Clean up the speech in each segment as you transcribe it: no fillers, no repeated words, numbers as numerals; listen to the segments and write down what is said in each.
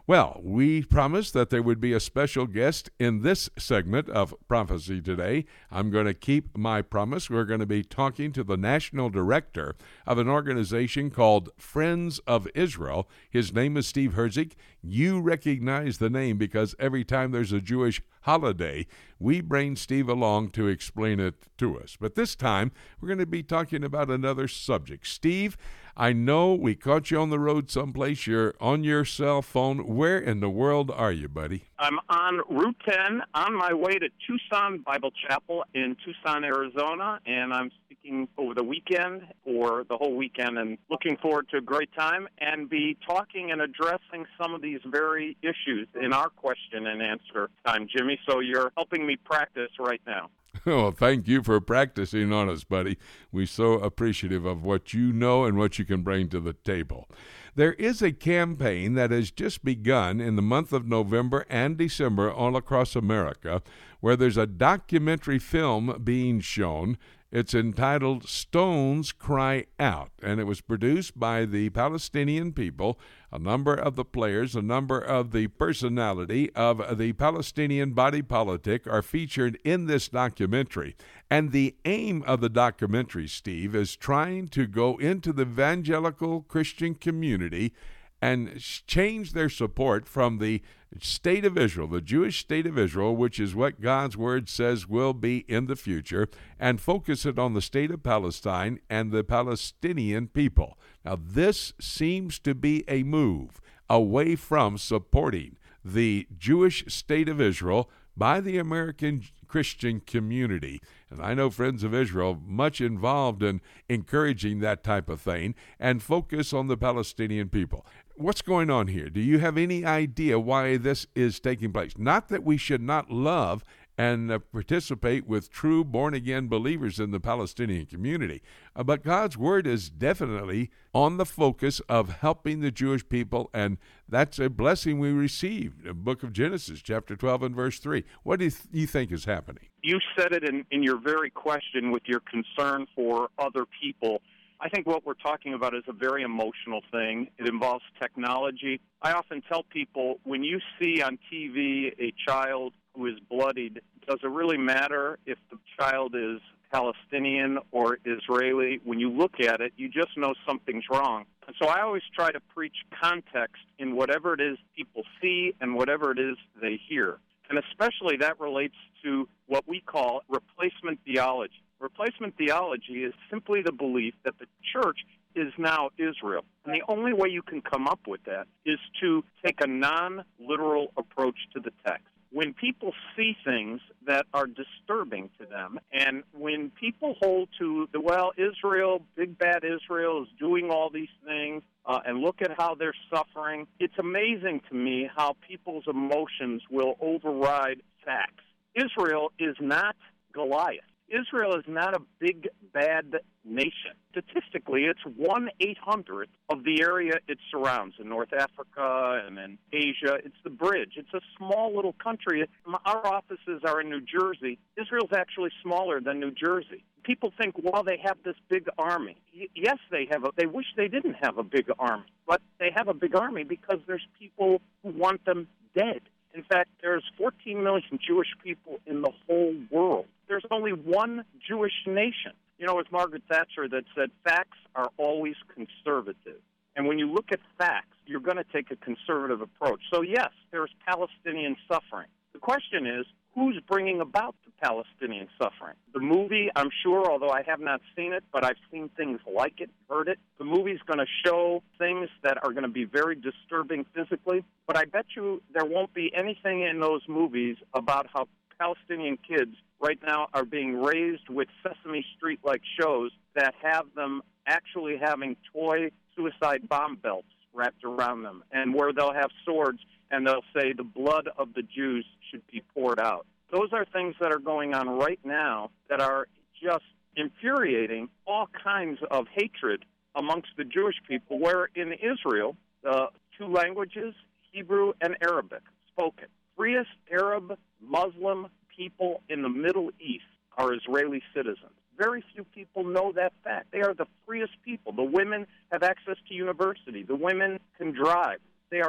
Well, we promised that there would be a special guest in this segment of Prophecy Today. I'm going to keep my promise. We're going to be talking to the national director of an organization called Friends of Israel. His name is Steve Herzig. You recognize the name because every time there's a Jewish holiday, we bring Steve along to explain it to us. But this time, we're going to be talking about another subject. Steve, I know we caught you on the road someplace. You're on your cell phone. Where in the world are you, buddy? I'm on Route 10 on my way to Tucson Bible Chapel in Tucson, Arizona, and I'm speaking over the weekend or the whole weekend and looking forward to a great time and be talking and addressing some of these very issues in our question and answer time, Jimmy. So you're helping me practice right now. Oh, thank you for practicing on us, buddy. We're so appreciative of what you know and what you can bring to the table. There is a campaign that has just begun in the month of November and December all across America where there's a documentary film being shown. It's entitled Stones Cry Out, and it was produced by the Palestinian people. A number of the players, a number of the personality of the Palestinian body politic are featured in this documentary. And the aim of the documentary, Steve, is trying to go into the evangelical Christian community and change their support from the state of Israel, the Jewish state of Israel, which is what God's word says will be in the future, and focus it on the state of Palestine and the Palestinian people. Now, this seems to be a move away from supporting the Jewish state of Israel by the American Christian community. And I know Friends of Israel much involved in encouraging that type of thing and focus on the Palestinian people. What's going on here? Do you have any idea why this is taking place? Not that we should not love and participate with true born-again believers in the Palestinian community. But God's word is definitely on the focus of helping the Jewish people, and that's a blessing we received. The book of Genesis, chapter 12 and verse 3. What do you think is happening? You said it in your very question with your concern for other people. I think what we're talking about is a very emotional thing. It involves technology. I often tell people, when you see on TV a child who is bloodied, does it really matter if the child is Palestinian or Israeli? When you look at it, you just know something's wrong. And so I always try to preach context in whatever it is people see and whatever it is they hear. And especially that relates to what we call replacement theology. Replacement theology is simply the belief that the church is now Israel. And the only way you can come up with that is to take a non-literal approach to the text. When people see things that are disturbing to them, and when people hold to Israel, big bad Israel is doing all these things, and look at how they're suffering, it's amazing to me how people's emotions will override facts. Israel is not Goliath. Israel is not a big, bad nation. Statistically, it's 1/800th of the area it surrounds in North Africa and in Asia. It's the bridge. It's a small little country. Our offices are in New Jersey. Israel's actually smaller than New Jersey. People think, well, they have this big army. Yes, they have. They wish they didn't have a big army, but they have a big army because there's people who want them dead. In fact, there's 14 million Jewish people in the whole world. There's only one Jewish nation. You know, it's Margaret Thatcher that said facts are always conservative. And when you look at facts, you're going to take a conservative approach. So, yes, there's Palestinian suffering. The question is, who's bringing about the Palestinian suffering? The movie, I'm sure, although I have not seen it, but I've seen things like it, heard it. The movie's going to show things that are going to be very disturbing physically, but I bet you there won't be anything in those movies about how Palestinian kids right now are being raised with Sesame Street-like shows that have them actually having toy suicide bomb belts wrapped around them, and where they'll have swords and they'll say the blood of the Jews should be poured out. Those are things that are going on right now that are just infuriating all kinds of hatred amongst the Jewish people, where in Israel, the two languages, Hebrew and Arabic, spoken. Freest Arab Muslim people in the Middle East are Israeli citizens. Very few people know that fact. They are the freest people. The women have access to university. The women can drive. They are the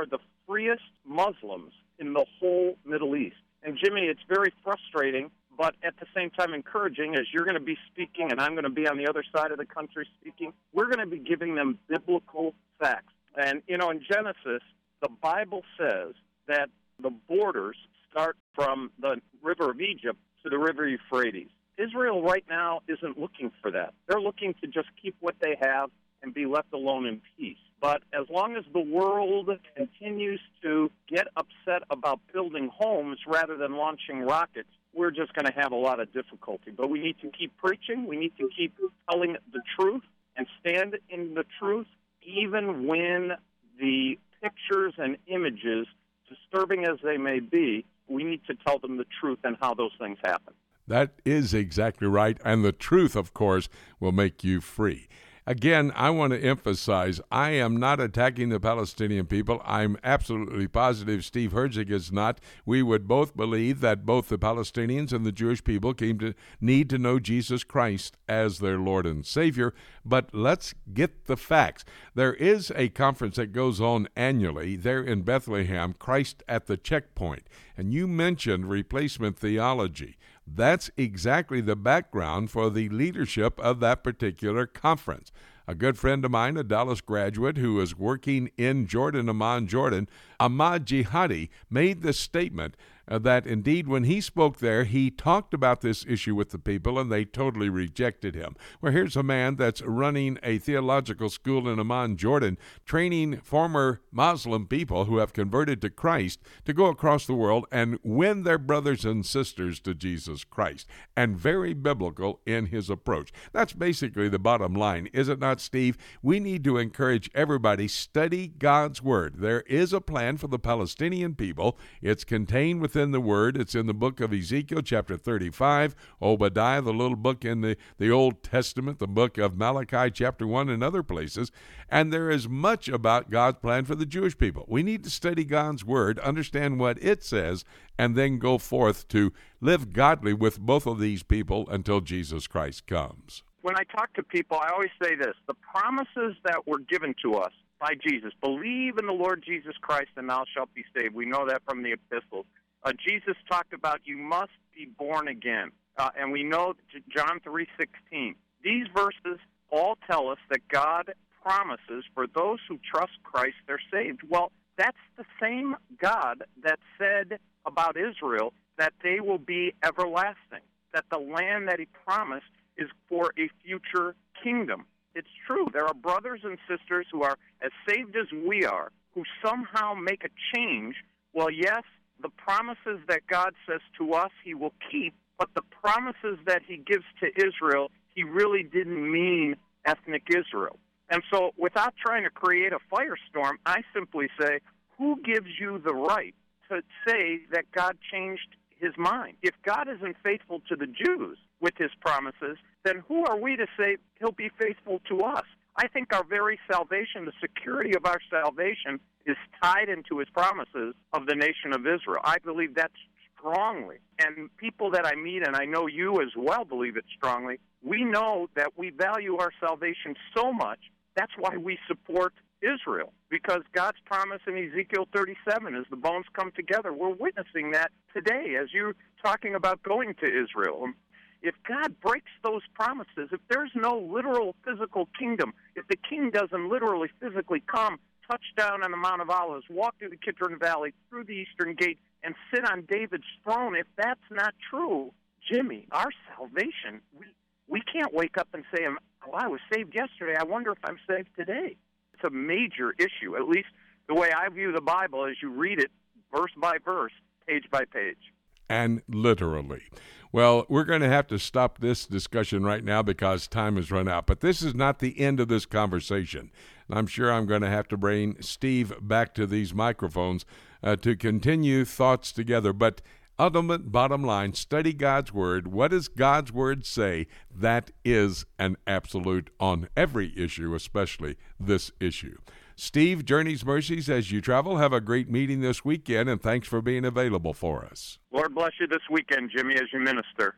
freest Muslims in the whole Middle East. And Jimmy, it's very frustrating, but at the same time encouraging, as you're going to be speaking and I'm going to be on the other side of the country speaking. We're going to be giving them biblical facts. And, in Genesis, the Bible says that the borders start from the river of Egypt to the river Euphrates. Israel right now isn't looking for that. They're looking to just keep what they have and be left alone in peace. But as long as the world continues to get upset about building homes rather than launching rockets, we're just going to have a lot of difficulty. But we need to keep preaching. We need to keep telling the truth and stand in the truth, even when the pictures and images, disturbing as they may be, we need to tell them the truth and how those things happen. That is exactly right. And the truth, of course, will make you free. Again, I want to emphasize, I am not attacking the Palestinian people. I'm absolutely positive Steve Herzig is not. We would both believe that both the Palestinians and the Jewish people need to know Jesus Christ as their Lord and Savior. But let's get the facts. There is a conference that goes on annually there in Bethlehem, Christ at the Checkpoint. And you mentioned replacement theology. That's exactly the background for the leadership of that particular conference. A good friend of mine, a Dallas graduate who is working in Jordan, Amman, Jordan, Ahmad Jihadi, made the statement that indeed when he spoke there, he talked about this issue with the people and they totally rejected him. Well, here's a man that's running a theological school in Amman, Jordan, training former Muslim people who have converted to Christ to go across the world and win their brothers and sisters to Jesus Christ, and very biblical in his approach. That's basically the bottom line, is it not, Steve? We need to encourage everybody, study God's Word. There is a plan for the Palestinian people. It's contained within the Word. It's in the book of Ezekiel, chapter 35, Obadiah, the little book in the Old Testament, the book of Malachi, chapter 1, and other places. And there is much about God's plan for the Jewish people. We need to study God's Word, understand what it says, and then go forth to live godly with both of these people until Jesus Christ comes. When I talk to people, I always say this: the promises that were given to us by Jesus, believe in the Lord Jesus Christ and thou shalt be saved. We know that from the epistles. Jesus talked about you must be born again. And we know John 3:16. These verses all tell us that God promises for those who trust Christ, they're saved. Well, that's the same God that said about Israel that they will be everlasting, that the land that he promised is for a future kingdom. It's true. There are brothers and sisters who are as saved as we are, who somehow make a change. Well, yes, the promises that God says to us he will keep, but the promises that he gives to Israel, he really didn't mean ethnic Israel. And so without trying to create a firestorm, I simply say, who gives you the right to say that God changed his mind? If God isn't faithful to the Jews with his promises, then who are we to say he'll be faithful to us? I think our very salvation, the security of our salvation, is tied into his promises of the nation of Israel. I believe that strongly. And people that I meet, and I know you as well believe it strongly, we know that we value our salvation so much, that's why we support Israel, because God's promise in Ezekiel 37 is the bones come together. We're witnessing that today as you're talking about going to Israel. If God breaks those promises, if there's no literal physical kingdom, if the king doesn't literally physically come, touch down on the Mount of Olives, walk through the Kidron Valley, through the Eastern Gate, and sit on David's throne, if that's not true, Jimmy, our salvation, we can't wake up and say, oh, I was saved yesterday, I wonder if I'm saved today. It's a major issue, at least the way I view the Bible as you read it verse by verse, page by page. And literally. Well, we're going to have to stop this discussion right now because time has run out. But this is not the end of this conversation. I'm sure I'm going to have to bring Steve back to these microphones to continue thoughts together. But ultimate bottom line, study God's Word. What does God's Word say? That is an absolute on every issue, especially this issue. Steve, journeys mercies as you travel. Have a great meeting this weekend, and thanks for being available for us. Lord bless you this weekend, Jimmy, as you minister.